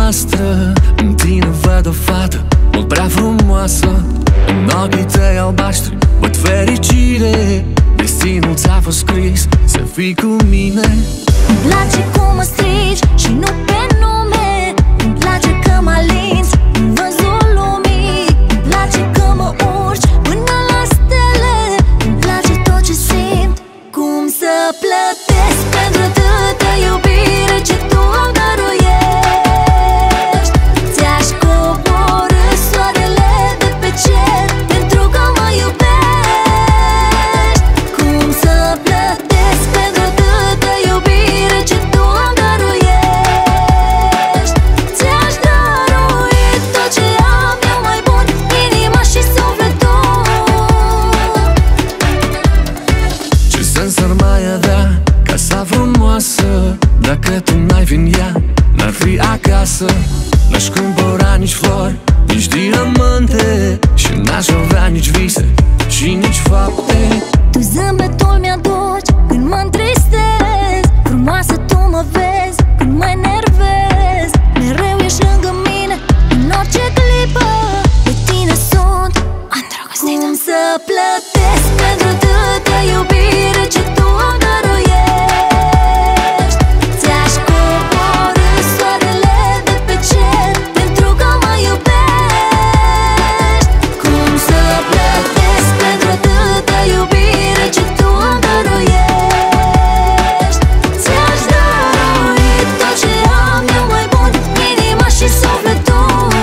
noastră. În tine văd o fată mult prea frumoasă. În ochii tăi albaștri văd fericire. Destinul ți-a fost scris să fii cu mine. Îmi place cum mă strigi și nu pe nume. Îmi place că mă alinți în văzul lumii. Îmi place că mă urci până la stele. Îmi place tot ce simt. Cum să plătesc pentru atâta iubire ce tu îmi dăruiești? Ți-aș coborî soarele de pe cer pentru că mă iubești. Cum să plătesc pentru atâta iubire ce tu îmi dăruiești? Ți-aș dărui tot ce am eu mai bun, inima și sufletul. Ce sens ar mai avea casa frumoasă dacă tu n-ai vin ea, n-ar fi acasă. N-aș cumpăra nici flori, nici diamante și n-aș avea nici vise și nici fapte. Tu zâmbetul mi-aduci când mă întristez. Frumoasă tu mă vezi când mă enervez. Mereu ești lângă mine în orice clipă. De tine sunt îndrăgostită. Cum să plătesc pentru atâta iubire ce tu îmi dăruiești? Ți-aș coborî soarele de pe cer pentru că mă iubești. Cum să plătesc pentru atâta iubire ce tu îmi dăruiești? Ți-aș dărui tot ce am eu mai bun, inima și sufletul.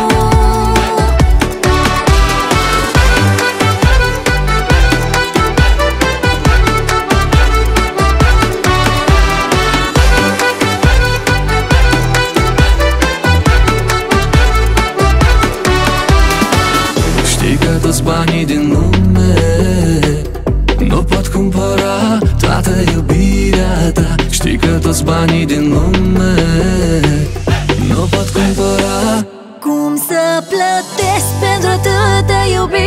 Știi că toți banii din lume nu pot cumpăra toată iubirea ta. Știi că toți banii din lume nu pot cumpăra. Cum să plătesc pentru atâta iubire